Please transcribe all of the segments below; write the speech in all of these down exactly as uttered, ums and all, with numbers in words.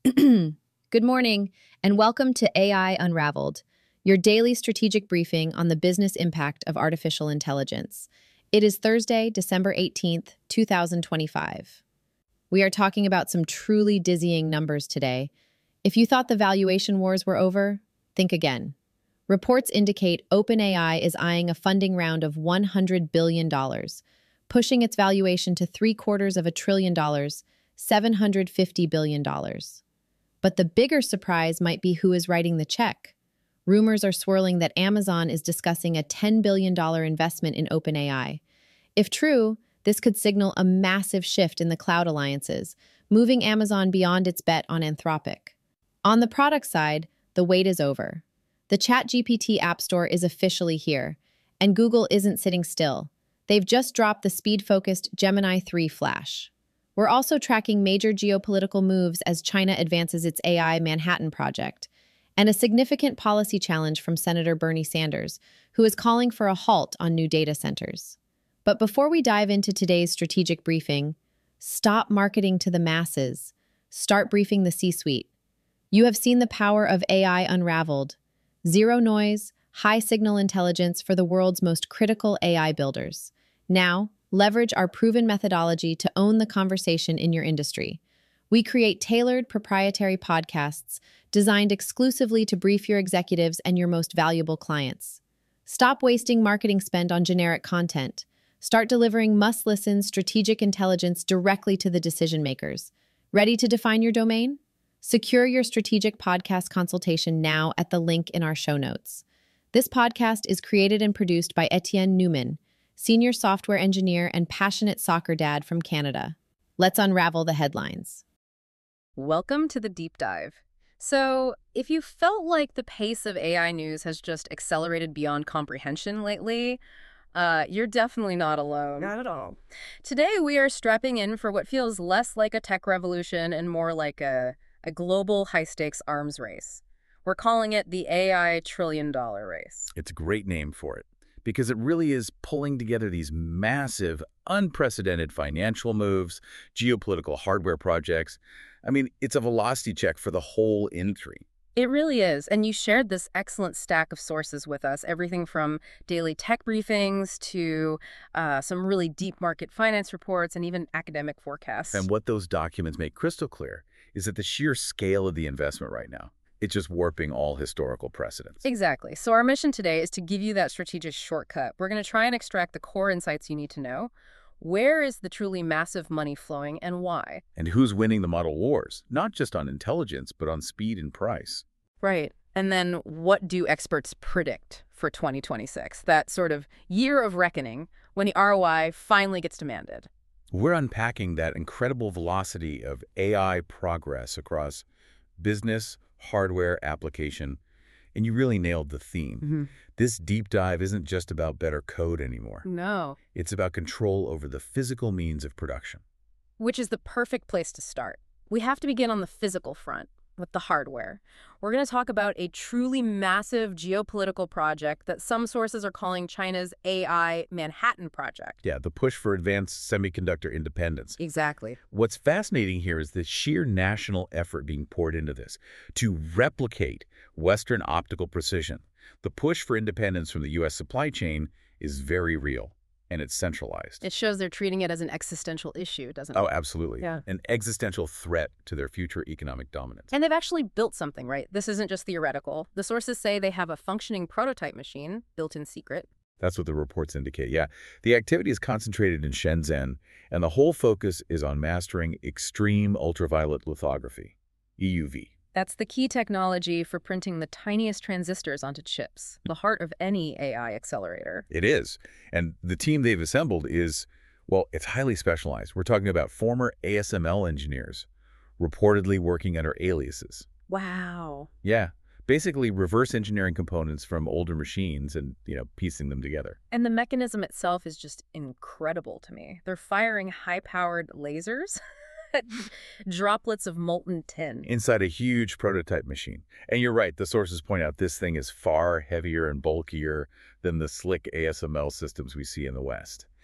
Good morning, and welcome to A I Unraveled, your daily strategic briefing on the business impact of artificial intelligence. It is Thursday, December eighteenth, two thousand twenty-five. We are talking about some truly dizzying numbers today. If you thought the valuation wars were over, think again. Reports indicate OpenAI is eyeing a funding round of one hundred billion dollars, pushing its valuation to three quarters of a trillion dollars, seven hundred fifty billion dollars. But the bigger surprise might be who is writing the check. Rumors are swirling that Amazon is discussing a ten billion dollars investment in OpenAI. If true, this could signal a massive shift in the cloud alliances, moving Amazon beyond its bet on Anthropic. On the product side, the wait is over. The ChatGPT App Store is officially here, and Google isn't sitting still. They've just dropped the speed-focused Gemini three Flash. We're also tracking major geopolitical moves as China advances its A I Manhattan Project, and a significant policy challenge from Senator Bernie Sanders, who is calling for a halt on new data centers. But before we dive into today's strategic briefing, stop marketing to the masses. Start briefing the C-suite. You have seen the power of A I unraveled. Zero noise, high signal intelligence for the world's most critical A I builders. Now, leverage our proven methodology to own the conversation in your industry. We create tailored proprietary podcasts designed exclusively to brief your executives and your most valuable clients. Stop wasting marketing spend on generic content. Start delivering must-listen strategic intelligence directly to the decision makers. Ready to define your domain? Secure your strategic podcast consultation now at the link in our show notes. This podcast is created and produced by Etienne Newman, senior software engineer and passionate soccer dad from Canada. Let's unravel the headlines. Welcome to the deep dive. So, if you felt like the pace of A I news has just accelerated beyond comprehension lately, uh, you're definitely not alone. Not at all. Today, we are strapping in for what feels less like a tech revolution and more like a, a global high-stakes arms race. We're calling it the A I trillion dollar race. It's a great name for it, because it really is pulling together these massive, unprecedented financial moves, geopolitical hardware projects. I mean, it's a velocity check for the whole industry. It really is, and you shared this excellent stack of sources with us, everything from daily tech briefings to uh, some really deep market finance reports and even academic forecasts. And what those documents make crystal clear is that the sheer scale of the investment right now, it's just warping all historical precedents. Exactly. So our mission today is to give you that strategic shortcut. We're going to try and extract the core insights you need to know. Where is the truly massive money flowing and why? And who's winning the model wars, not just on intelligence, but on speed and price. Right. And then what do experts predict for twenty twenty-six, that sort of year of reckoning when the R O I finally gets demanded? We're unpacking that incredible velocity of A I progress across business, hardware, application, and you really nailed the theme. Mm-hmm. This deep dive isn't just about better code anymore. No. It's about control over the physical means of production. Which is the perfect place to start. We have to begin on the physical front, with the hardware. We're going to talk about a truly massive geopolitical project that some sources are calling China's A I Manhattan Project. Yeah, the push for advanced semiconductor independence. Exactly. What's fascinating here is the sheer national effort being poured into this to replicate Western optical precision. The push for independence from the U S supply chain is very real, and it's centralized. It shows they're treating it as an existential issue, doesn't it? Oh, absolutely. Yeah. An existential threat to their future economic dominance. And they've actually built something, right? This isn't just theoretical. The sources say they have a functioning prototype machine built in secret. That's what the reports indicate, yeah. The activity is concentrated in Shenzhen, and the whole focus is on mastering extreme ultraviolet lithography, E U V. That's the key technology for printing the tiniest transistors onto chips, the heart of any A I accelerator. It is. And the team they've assembled is, well, it's highly specialized. We're talking about former A S M L engineers, reportedly working under aliases. Wow. Yeah. Basically reverse engineering components from older machines and, you know, piecing them together. And the mechanism itself is just incredible to me. They're firing high-powered lasers droplets of molten tin inside a huge prototype machine. And you're right, the sources point out this thing is far heavier and bulkier than the slick A S M L systems we see in the West.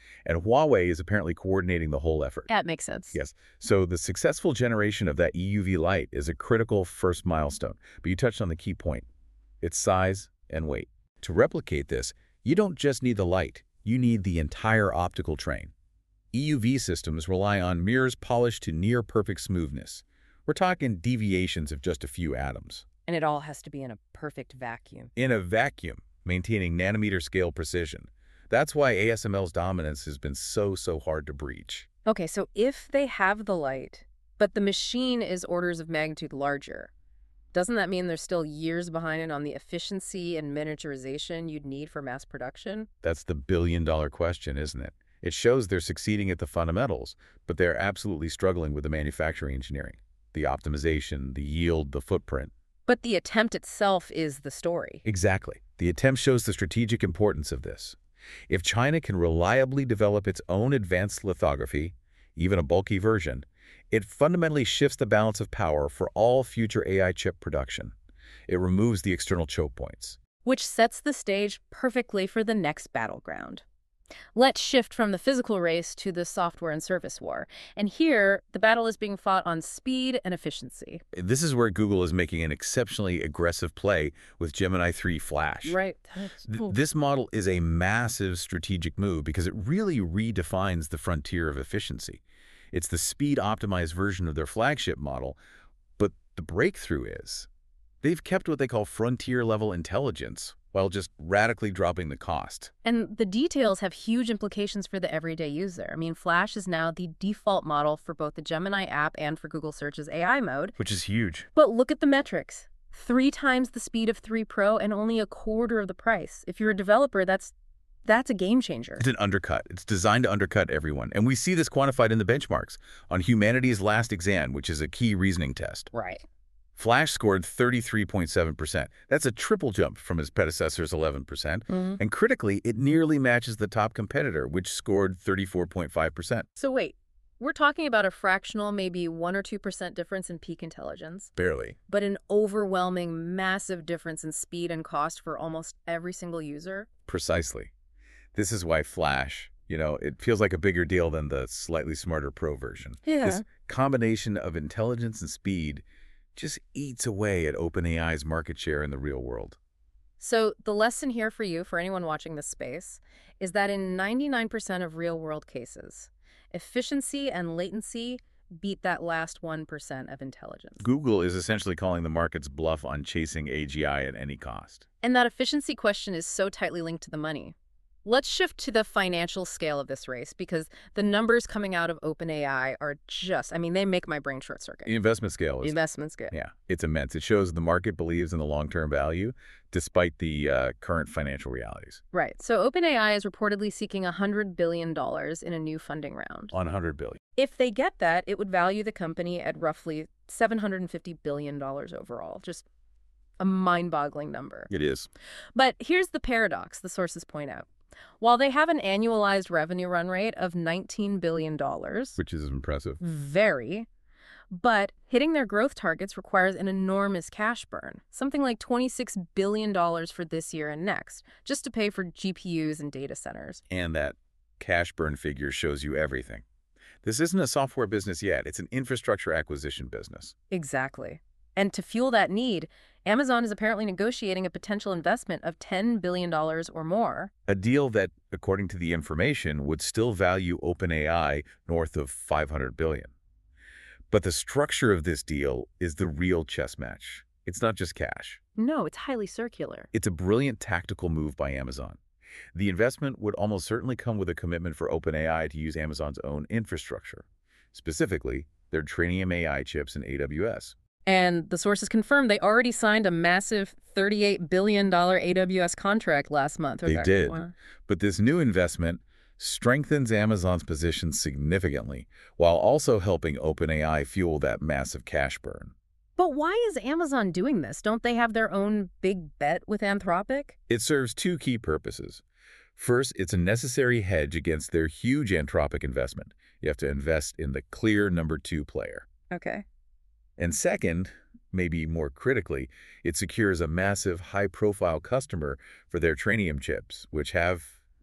And Huawei is apparently coordinating the whole effort. That makes sense. Yes. So the successful generation of that E U V light is a critical first milestone. But you touched on the key point. Its size and weight. To replicate this, you don't just need the light. You need the entire optical train. E U V systems rely on mirrors polished to near-perfect smoothness. We're talking deviations of just a few atoms. And it all has to be in a perfect vacuum. In a vacuum, maintaining nanometer-scale precision. That's why A S M L's dominance has been so, so hard to breach. Okay, so if they have the light, but the machine is orders of magnitude larger, doesn't that mean they're still years behind it on the efficiency and miniaturization you'd need for mass production? That's the billion-dollar question, isn't it? It shows they're succeeding at the fundamentals, but they're absolutely struggling with the manufacturing engineering, the optimization, the yield, the footprint. But the attempt itself is the story. Exactly. The attempt shows the strategic importance of this. If China can reliably develop its own advanced lithography, even a bulky version, it fundamentally shifts the balance of power for all future A I chip production. It removes the external choke points. Which sets the stage perfectly for the next battleground. Let's shift from the physical race to the software and service war. And here, the battle is being fought on speed and efficiency. This is where Google is making an exceptionally aggressive play with Gemini three Flash. Right. Th this model is a massive strategic move because it really redefines the frontier of efficiency. It's the speed-optimized version of their flagship model, but the breakthrough is they've kept what they call frontier-level intelligence while just radically dropping the cost. And the details have huge implications for the everyday user. I mean, Flash is now the default model for both the Gemini app and for Google Search's A I mode. Which is huge. But look at the metrics. Three times the speed of three Pro and only a quarter of the price. If you're a developer, that's that's a game changer. It's an undercut. It's designed to undercut everyone. And we see this quantified in the benchmarks on humanity's last exam, which is a key reasoning test. Right. Flash scored thirty-three point seven percent. That's a triple jump from his predecessor's eleven percent. Mm-hmm. And critically, it nearly matches the top competitor, which scored thirty-four point five percent. So wait, we're talking about a fractional, maybe one or two percent difference in peak intelligence. Barely. But an overwhelming, massive difference in speed and cost for almost every single user? Precisely. This is why Flash, you know, it feels like a bigger deal than the slightly smarter Pro version. Yeah. This combination of intelligence and speed just eats away at OpenAI's market share in the real world. So the lesson here for you, for anyone watching this space, is that in ninety-nine percent of real-world cases, efficiency and latency beat that last one percent of intelligence. Google is essentially calling the market's bluff on chasing A G I at any cost. And that efficiency question is so tightly linked to the money. Let's shift to the financial scale of this race, because the numbers coming out of OpenAI are just, I mean, they make my brain short-circuit. The investment scale is... Investment scale. Yeah, it's immense. It shows the market believes in the long-term value, despite the uh, current financial realities. Right. So OpenAI is reportedly seeking one hundred billion dollars in a new funding round. On one hundred billion dollars. If they get that, it would value the company at roughly seven hundred fifty billion dollars overall. Just a mind-boggling number. It is. But here's the paradox, the sources point out. While they have an annualized revenue run rate of nineteen billion dollars, which is impressive, very, but hitting their growth targets requires an enormous cash burn, something like twenty-six billion dollars for this year and next, just to pay for G P Us and data centers. And that cash burn figure shows you everything. This isn't a software business yet. It's an infrastructure acquisition business. Exactly. And to fuel that need, Amazon is apparently negotiating a potential investment of ten billion dollars or more. A deal that, according to the information, would still value OpenAI north of five hundred billion dollars. But the structure of this deal is the real chess match. It's not just cash. No, it's highly circular. It's a brilliant tactical move by Amazon. The investment would almost certainly come with a commitment for OpenAI to use Amazon's own infrastructure, specifically their Trainium A I chips in A W S. And the sources confirmed they already signed a massive thirty-eight billion dollars A W S contract last month. They okay. did. Wow. But this new investment strengthens Amazon's position significantly, while also helping OpenAI fuel that massive cash burn. But why is Amazon doing this? Don't they have their own big bet with Anthropic? It serves two key purposes. First, it's a necessary hedge against their huge Anthropic investment. You have to invest in the clear number two player. Okay. And second, maybe more critically, it secures a massive high-profile customer for their Trainium chips, which have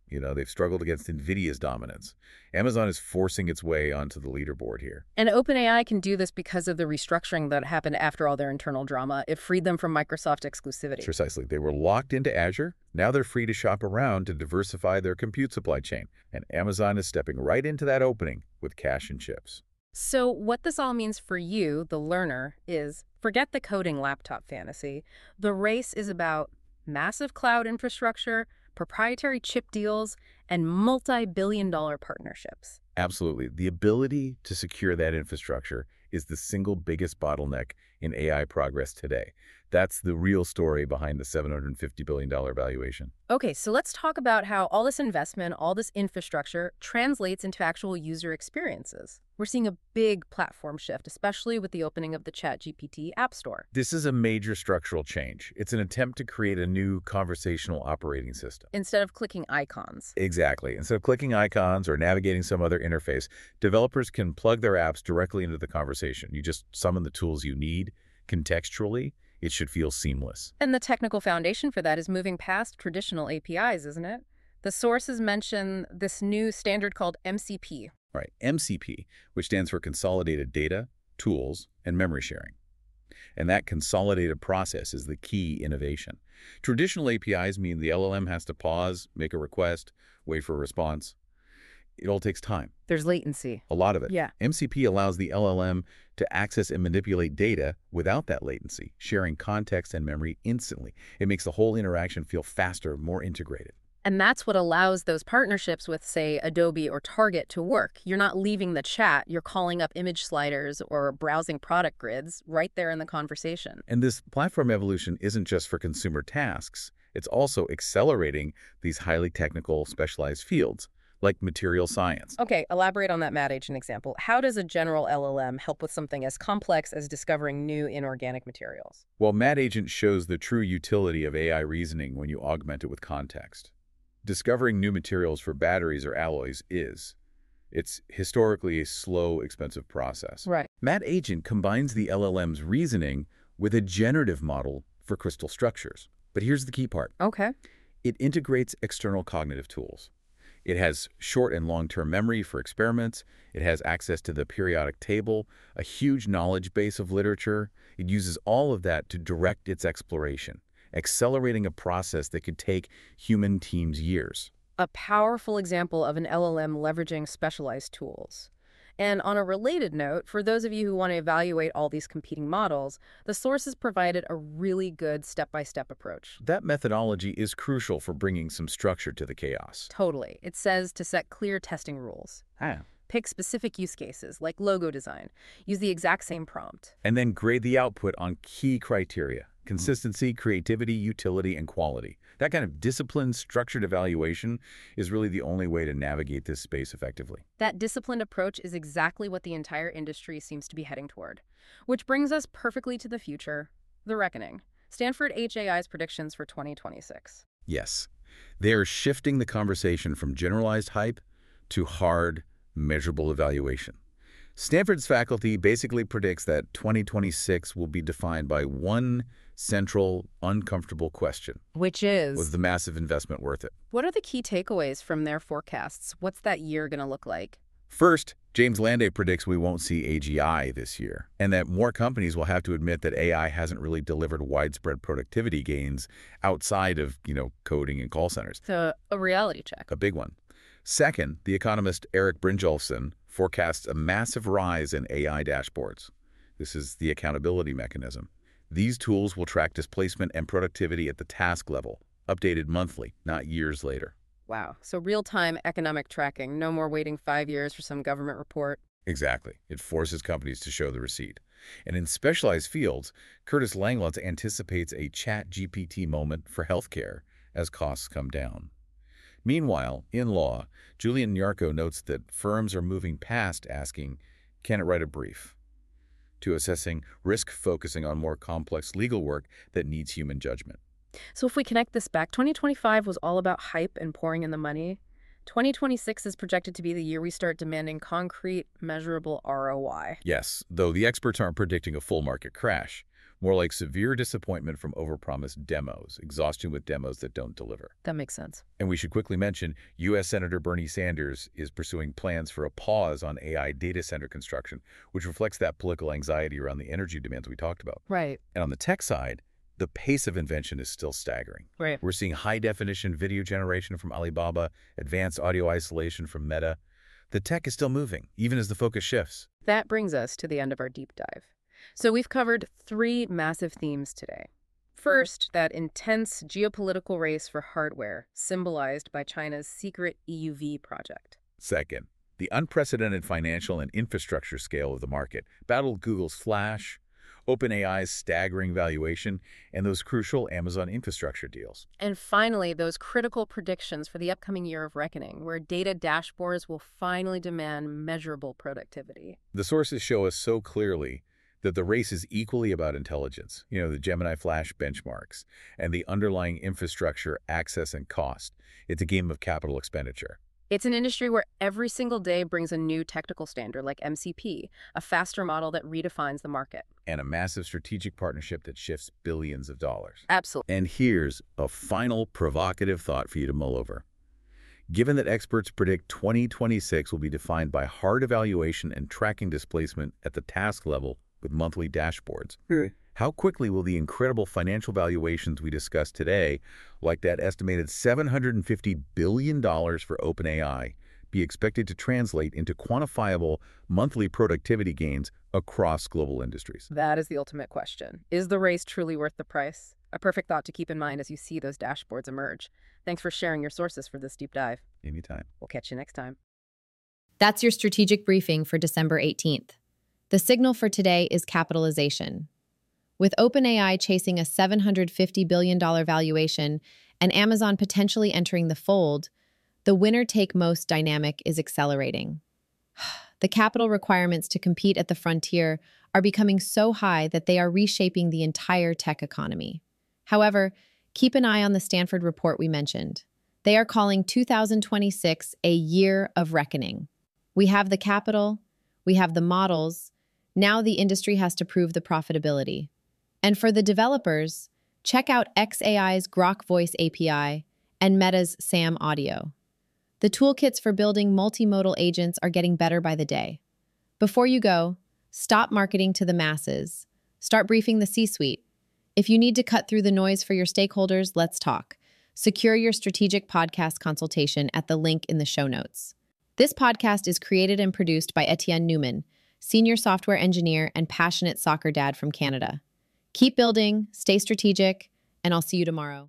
You know, they've struggled against NVIDIA's dominance. Amazon is forcing its way onto the leaderboard here. And OpenAI can do this because of the restructuring that happened after all their internal drama. It freed them from Microsoft exclusivity. Precisely. They were locked into Azure. Now they're free to shop around to diversify their compute supply chain. And Amazon is stepping right into that opening with cash and chips. So what this all means for you, the learner, is forget the coding laptop fantasy. The race is about massive cloud infrastructure, proprietary chip deals, and multi-billion dollar partnerships. Absolutely. The ability to secure that infrastructure is the single biggest bottleneck in A I progress today. That's the real story behind the seven hundred fifty billion dollars valuation. Okay, so let's talk about how all this investment, all this infrastructure translates into actual user experiences. We're seeing a big platform shift, especially with the opening of the ChatGPT App Store. This is a major structural change. It's an attempt to create a new conversational operating system. Instead of clicking icons. Exactly. Instead of clicking icons or navigating some other interface, developers can plug their apps directly into the conversation. You just summon the tools you need contextually. It should feel seamless. And the technical foundation for that is moving past traditional A P Is, isn't it? The sources mention this new standard called M C P. Right, M C P, which stands for Consolidated Data, Tools, and Memory Sharing. And that consolidated process is the key innovation. Traditional A P Is mean the L L M has to pause, make a request, wait for a response. It all takes time. There's latency. A lot of it. Yeah. M C P allows the L L M to access and manipulate data without that latency, sharing context and memory instantly. It makes the whole interaction feel faster, more integrated. And that's what allows those partnerships with, say, Adobe or Target to work. You're not leaving the chat. You're calling up image sliders or browsing product grids right there in the conversation. And this platform evolution isn't just for consumer tasks. It's also accelerating these highly technical, specialized fields, like material science. Okay, elaborate on that Mad Agent example. How does a general L L M help with something as complex as discovering new inorganic materials? Well, Mad Agent shows the true utility of A I reasoning when you augment it with context. Discovering new materials for batteries or alloys is. It's historically a slow, expensive process. Right. Mad Agent combines the L L M's reasoning with a generative model for crystal structures. But here's the key part. Okay. It integrates external cognitive tools. It has short and long-term memory for experiments. It has access to the periodic table, a huge knowledge base of literature. It uses all of that to direct its exploration, accelerating a process that could take human teams years. A powerful example of an L L M leveraging specialized tools. And on a related note, for those of you who want to evaluate all these competing models, the sources provided a really good step-by-step approach. That methodology is crucial for bringing some structure to the chaos. Totally. It says to set clear testing rules. Ah. Pick specific use cases, like logo design. Use the exact same prompt. And then grade the output on key criteria: consistency, creativity, utility, and quality. That kind of disciplined, structured evaluation is really the only way to navigate this space effectively. That disciplined approach is exactly what the entire industry seems to be heading toward. Which brings us perfectly to the future, the reckoning. Stanford H A I's predictions for twenty twenty-six. Yes. They are shifting the conversation from generalized hype to hard, measurable evaluation. Stanford's faculty basically predicts that twenty twenty-six will be defined by one central, uncomfortable question. Which is? Was the massive investment worth it? What are the key takeaways from their forecasts? What's that year going to look like? First, James Landay predicts we won't see A G I this year, and that more companies will have to admit that A I hasn't really delivered widespread productivity gains outside of, you know, coding and call centers. So, a reality check. A big one. Second, the economist Eric Brynjolfsson forecasts a massive rise in A I dashboards. This is the accountability mechanism. These tools will track displacement and productivity at the task level, updated monthly, not years later. Wow. So real-time economic tracking, no more waiting five years for some government report. Exactly. It forces companies to show the receipt. And in specialized fields, Curtis Langlutz anticipates a ChatGPT moment for healthcare as costs come down. Meanwhile, in law, Julian Nyarko notes that firms are moving past asking, can it write a brief, to assessing risk, focusing on more complex legal work that needs human judgment. So if we connect this back, twenty twenty-five was all about hype and pouring in the money. twenty twenty-six is projected to be the year we start demanding concrete, measurable R O I. Yes, though the experts aren't predicting a full market crash. More like severe disappointment from overpromised demos, exhaustion with demos that don't deliver. That makes sense. And we should quickly mention, U S Senator Bernie Sanders is pursuing plans for a pause on A I data center construction, which reflects that political anxiety around the energy demands we talked about. Right. And on the tech side, the pace of invention is still staggering. Right. We're seeing high-definition video generation from Alibaba, advanced audio isolation from Meta. The tech is still moving, even as the focus shifts. That brings us to the end of our deep dive. So we've covered three massive themes today. First, that intense geopolitical race for hardware, symbolized by China's secret E U V project. Second, the unprecedented financial and infrastructure scale of the market battled Google's Flash, OpenAI's staggering valuation, and those crucial Amazon infrastructure deals. And finally, those critical predictions for the upcoming year of reckoning, where data dashboards will finally demand measurable productivity. The sources show us so clearly that the race is equally about intelligence, you know, the Gemini Flash benchmarks, and the underlying infrastructure, access, and cost. It's a game of capital expenditure. It's an industry where every single day brings a new technical standard like M C P, a faster model that redefines the market. And a massive strategic partnership that shifts billions of dollars. Absolutely. And here's a final provocative thought for you to mull over. Given that experts predict twenty twenty-six will be defined by hard evaluation and tracking displacement at the task level with monthly dashboards, Right. how quickly will the incredible financial valuations we discussed today, like that estimated seven hundred fifty billion dollars for OpenAI, be expected to translate into quantifiable monthly productivity gains across global industries? That is the ultimate question. Is the race truly worth the price? A perfect thought to keep in mind as you see those dashboards emerge. Thanks for sharing your sources for this deep dive. Anytime. We'll catch you next time. That's your strategic briefing for December eighteenth. The signal for today is capitalization. With OpenAI chasing a seven hundred fifty billion dollars valuation and Amazon potentially entering the fold, the winner-take-most dynamic is accelerating. The capital requirements to compete at the frontier are becoming so high that they are reshaping the entire tech economy. However, keep an eye on the Stanford report we mentioned. They are calling two thousand twenty-six a year of reckoning. We have the capital, we have the models, now the industry has to prove the profitability. And for the developers, check out xAI's Grok Voice A P I and Meta's Sam Audio. The toolkits for building multimodal agents are getting better by the day. Before you go, stop marketing to the masses. Start briefing the C-suite. If you need to cut through the noise for your stakeholders, let's talk. Secure your strategic podcast consultation at the link in the show notes. This podcast is created and produced by Etienne Newman, senior software engineer and passionate soccer dad from Canada. Keep building, stay strategic, and I'll see you tomorrow.